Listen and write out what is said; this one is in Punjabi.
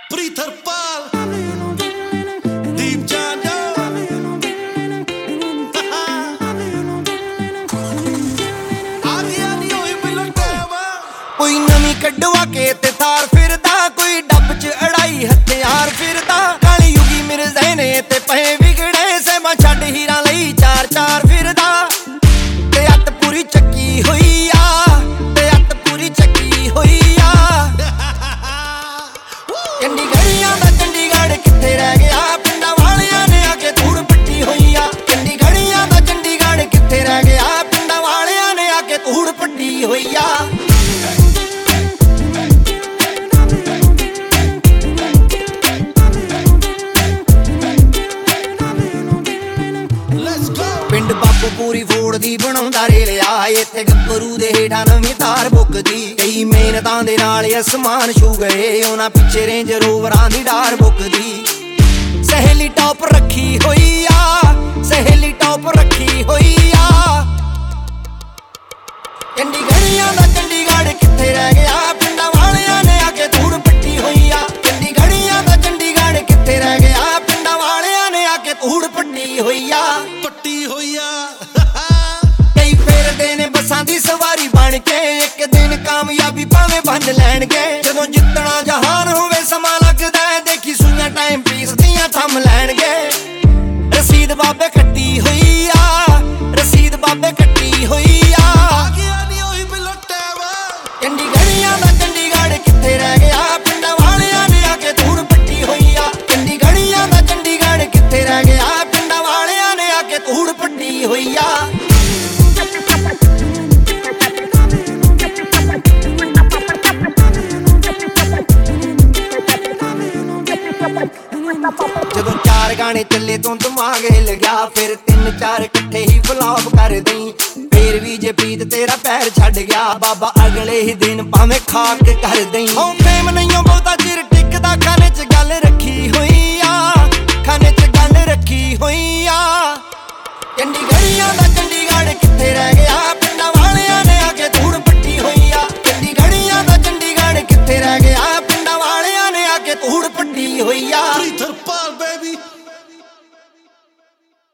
ਪ੍ਰੀਤਰਪਾਲ ਦੀਪ ਜਾਂਡਾ ਆ ਗਿਆ ਨੀ ਹੋਈ ਮਿਲਟਾਵਾ ਕੋਈ ਨਵੀਂ ਕਢਵਾ ਕੇ ਤੇ ਥਾਰ ਫਿਰਦਾ ਕੋਈ ਡੱਬ ਚ ਅੜਾਈ ਹਥਿਆਰ ਫਿਰਦਾ ਕਾਲੀ ਯੁਗੀ ਮਿਰਜ਼ੇ ਨੇ ਤੇ ਪਏ ਵਿਗੜੇ ਸਹਿਮਾ ਛੱਡ ਹੀਰਾਂ ਲਈ ਚਾਰ ਚਾਰ ਫਿਰਦਾ ਤੇ ਅੱਤ ਪੂਰੀ ਚੱਕੀ ਹੋਈ ਆ ਤੇ ਅੱਤ ਪੂਰੀ ਚੱਕੀ ਹੋਈ ਆ ਚੰਡੀਗੜ੍ਹੀਆਂ ਦਾ ਚੰਡੀਗੜ੍ਹ ਕਿੱਥੇ ਰਹਿ ਗਿਆ ਪਿੰਡਾਂ ਵਾਲਿਆਂ ਨੇ ਆ ਕੇ ਧੂੜ ਪੱਟੀ ਹੋਈ ਆ ਚੰਡੀਗੜ੍ਹੀਆਂ ਦਾ ਚੰਡੀਗੜ੍ਹ ਕਿੱਥੇ ਰਹਿ ਗਿਆ ਪਿੰਡਾਂ ਵਾਲਿਆਂ ਨੇ ਆ ਕੇ ਧੂੜ ਪੱਟੀ ਹੋਈ ਆ ਪਿੰਡ ਬਾਪੂਪੂਰੀ ਫੋੜ ਦੀ ਬਣਾਉਂਦਾ ਰੇਲਿਆ ਇੱਥੇ ਗੱਭਰੂ ਦੇ ਹੇਠਾਂ ਨਵੀਂ ਤਾਰ ਬੁੱਕਦੀ ਕਈ ਮਿਹਨਤਾਂ ਦੇ ਨਾਲ ਅਸਮਾਨ ਛੂ ਗਏ ਉਹਨਾਂ ਪਿੱਛੇ ਰੇਂਜ ਰੋਵਰਾਂ ਦੀ ਡਾਰ ਬੁੱਕਦੀ ਸਹੇਲੀ ਟੌਪ ਰੱਖੀ ਹੋਈ ਆ ਸਹੇਲੀ ਟੌਪ ਰੱਖੀ ਹੋਈ ਆ ਚੰਡੀਗੜ੍ਹੀਆਂ ਦਾ ਚੰਡੀਗੜ੍ਹ ਕਿੱਥੇ ਰਹਿ ਗਿਆ ਪਿੰਡਾਂ ਵਾਲਿਆਂ ਨੇ ਆ ਕੇ ਧੂੜ ਪੱਟੀ ਹੋਈ ਆ ਚੰਡੀਗੜ੍ਹੀਆਂ ਦਾ ਚੰਡੀਗੜ੍ਹ ਕਿੱਥੇ ਰਹਿ ਗਿਆ ਪਿੰਡਾਂ ਵਾਲਿਆਂ ਨੇ ਆ ਕੇ ਧੂੜ ਪੱਟੀ ਹੋਈ ਆ ਪੱਟੀ ਹੋਈ ਆ ਕਈ ਫੇਰਦੇ ਨੇ ਬੱਸਾਂ ਦੀ ਸਵਾਰੀ ਬਣ ਕੇ ਇੱਕ ਦਿਨ ਕਾਮਯਾਬੀ ਭਾਵੇਂ ਵੰਡ ਲੈਣਗੇ ਜਦੋਂ ਜਿੱਤਣਾ ਜਹਾਨ ਹੋਵੇ ਸਮਾਂ ਲੱਗਦਾ ਦੇਖੀ ਸੂਈਆਂ ਟਾਈਮ ਪੀਸ ਦੀਆਂ ਥੰਮ ਲੈਣਗੇ ਰਸੀਦ ਬਾਬੇ ਕੱਟੀ ਹੋਈ ਆ ਰਸੀਦ ਬਾਬੇ ਕੱਟੀ ਹੋਈ ਆ ਗਿਆ ਨੀ ਹੋਈ ਮਿਲਟਾਵਾ ਚੰਡੀਗੜ੍ਹੀਆਂ ਦਾ ਚੰਡੀਗੜ੍ਹ ਕਿੱਥੇ ਰਹਿ ਗਿਆ ਪਿੰਡਾਂ ਵਾਲਿਆਂ ਨੇ ਆ ਕੇ ਧੂੜ ਪੱਟੀ ਹੋਈ ਆ ਚੰਡੀਗੜ੍ਹੀਆਂ ਦਾ ਚੰਡੀਗੜ੍ਹ ਕਿੱਥੇ ਰਹਿ ਗਿਆ ਪਿੰਡਾਂ ਵਾਲਿਆਂ ਨੇ ਆ ਕੇ ਧੂੜ ਪੱਟੀ ਹੋਈ ਆ ਜਦੋਂ ਚਾਰ ਗਾਣੇ ਚੱਲੇ ਤੋਂ ਦਿਮਾਗ ਹਿੱਲ ਗਿਆ ਫਿਰ ਤਿੰਨ ਚਾਰ ਇਕੱਠੇ ਹੀ ਫਲॉप ਕਰ ਦਈ ਫੇਰ ਵੀ ਜੇ ਪ੍ਰੀਤ ਤੇਰਾ ਪੈਰ ਛੱਡ ਗਿਆ ਬਾਬਾ ਅਗਲੇ ਹੀ ਦਿਨ ਭਾਵੇਂ ਖਾਕ ਕਰ ਦਈ ਹੋ ਫੇਮ ਨਹੀਂਓ ਬਹੁਤਾ ਚਿਰ